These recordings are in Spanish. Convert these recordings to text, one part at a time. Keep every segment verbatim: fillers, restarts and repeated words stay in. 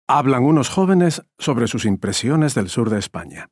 Hablan unos jóvenes sobre sus impresiones del sur de España.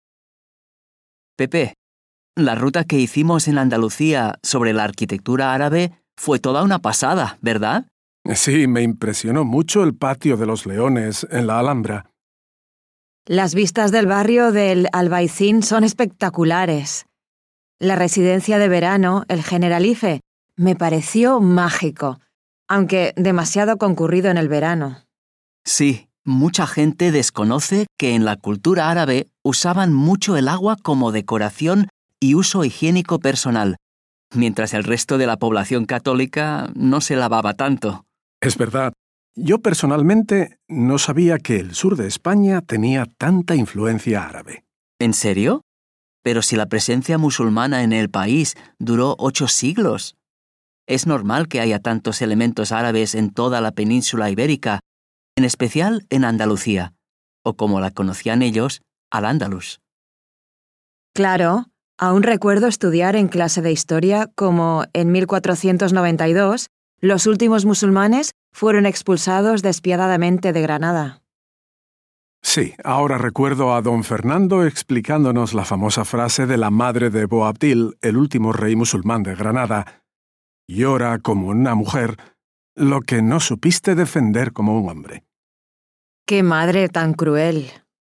Pepe, la ruta que hicimos en Andalucía sobre la arquitectura árabe fue toda una pasada, ¿verdad? Sí, me impresionó mucho el patio de los Leones en la Alhambra. Las vistas del barrio del Albaicín son espectaculares. La residencia de verano, el Generalife, me pareció mágico, aunque demasiado concurrido en el verano. Sí, mucha gente desconoce que en la cultura árabe usaban mucho el agua como decoración y uso higiénico personal, mientras el resto de la población católica no se lavaba tanto. Es verdad. Yo personalmente no sabía que el sur de España tenía tanta influencia árabe. ¿En serio? Pero si la presencia musulmana en el país duró ocho siglos. Es normal que haya tantos elementos árabes en toda la península ibérica, en especial en Andalucía, o como la conocían ellos, Al-Ándalus. Claro, aún recuerdo estudiar en clase de historia como en mil cuatrocientos noventa y dos los últimos musulmanes fueron expulsados despiadadamente de Granada. Sí, ahora recuerdo a don Fernando explicándonos la famosa frase de la madre de Boabdil, el último rey musulmán de Granada: «Llora como una mujer lo que no supiste defender como un hombre». ¡Qué madre tan cruel!